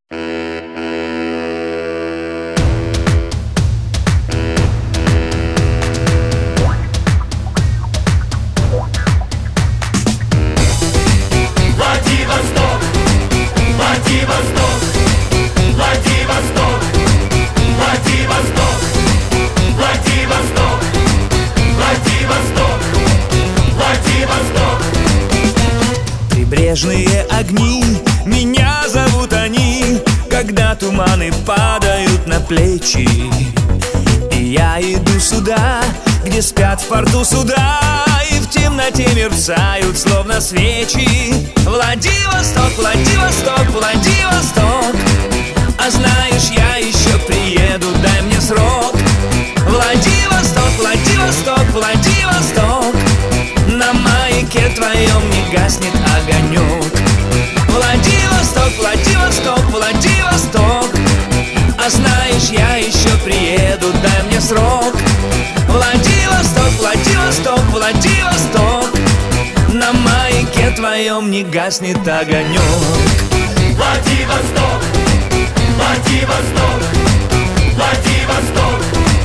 Прибрежные огни, меня зовут они, когда туманы падают на плечи. И я иду сюда, где спят в порту суда, и в темноте мерцают, словно свечи. Владивосток, Владивосток, Владивосток, а знаешь, я еще приеду, дай мне срок. Владивосток, Владивосток, Владивосток, на маяке твоем не гаснет огонек. Владивосток, Владивосток, Владивосток, а знаешь, я еще приеду, дай мне срок. Владивосток, Владивосток, Владивосток, на маяке твоем не гаснет огонек. Владивосток, Владивосток, Владивосток.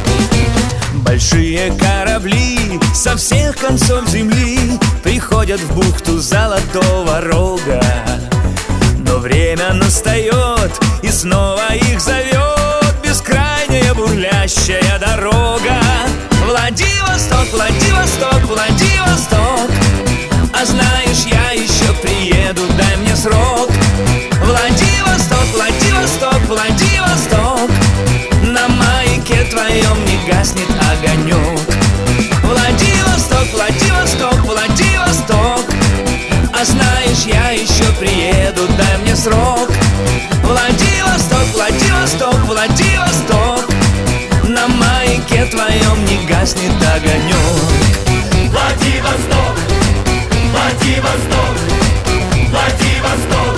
Большие корабли со всех концов земли приходят в бухту Золотого Рога, но время настает и снова их зовет бескрайняя бурлящая дорога. Владивосток, Владивосток, Владивосток, а знаешь, я еще приеду, дай мне срок. Владивосток, Владивосток, Владивосток, на маяке твоем не гаснет огонек. Владивосток, Владивосток, Владивосток, а знаешь, я еще приеду, дай мне срок. Владивосток, Владивосток, Владивосток, на маяке твоем не гаснет огонек. Владивосток, Владивосток, Владивосток.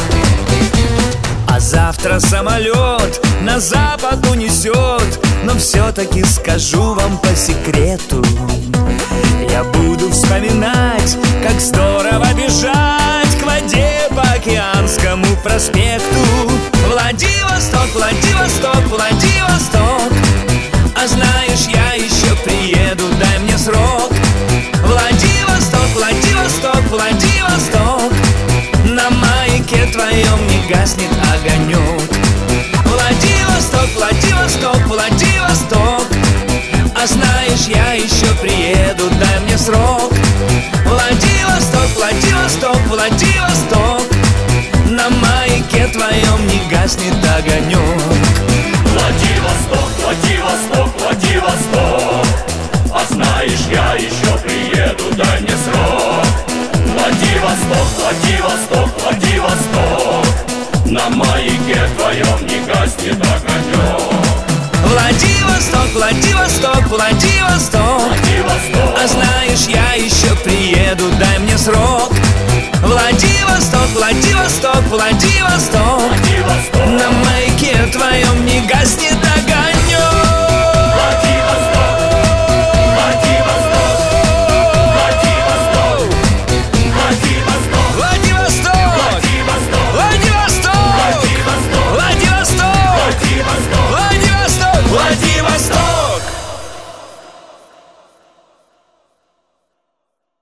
А завтра самолет на запад унесет, но все-таки скажу вам по секрету, я буду вспоминать, как здорово бежать к воде по Океанскому проспекту. Владивосток, Владивосток, Владивосток, а знаешь, я еще приеду, дай мне срок. Владивосток, Владивосток, Владивосток, на маяке твоем не гаснет огонек. Владивосток, Владивосток, Владивосток, а знаешь, я еще приеду, дай мне срок. Владивосток, Владивосток, Владивосток, на маяке твоем не гаснет огонек. Владивосток, Владивосток, Владивосток, а знаешь, я еще приеду, дай мне срок. Владивосток, Владивосток, Владивосток, на маяке твоем не гаснет огонек. Владивосток, Владивосток, Владивосток, Владивосток, а знаешь, я еще приеду, дай мне срок. Владивосток, Владивосток, Владивосток,